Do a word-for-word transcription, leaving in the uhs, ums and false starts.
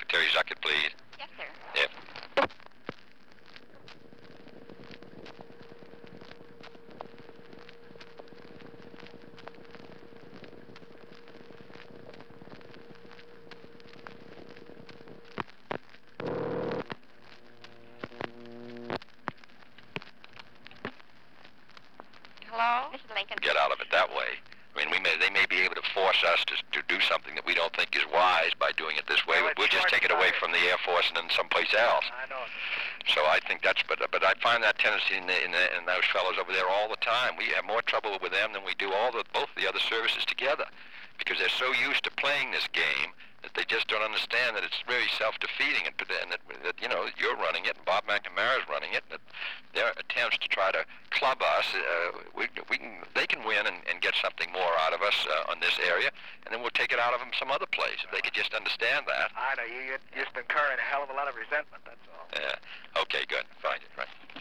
Secretary Zuckett, please. Yes, sir. Yep. Hello? This is Lincoln. Get out of it that way. I mean, we may, they may be able to force us to, to do something that we don't think is wise by doing it this way. Well, We'll just take it away from the Air Force and then someplace else. I know. So I think that's, but but I find that tendency in, the, in, the, in those fellows over there all the time. We have more trouble with them than we do all the both the other services together, because they're so used to playing this game that they just don't understand that it's very self-defeating, and, and that, that you know you're running it and Bob McNamara's running it. And that their attempts to try to club us, uh, we, we can, they can win and, and get something more out of us uh, on this area, and then we'll take it out of them some other place. If they could just understand that. I know. You, you're just incurring a hell of a lot of resentment, that's all. Yeah. Okay. Good. Fine. Right.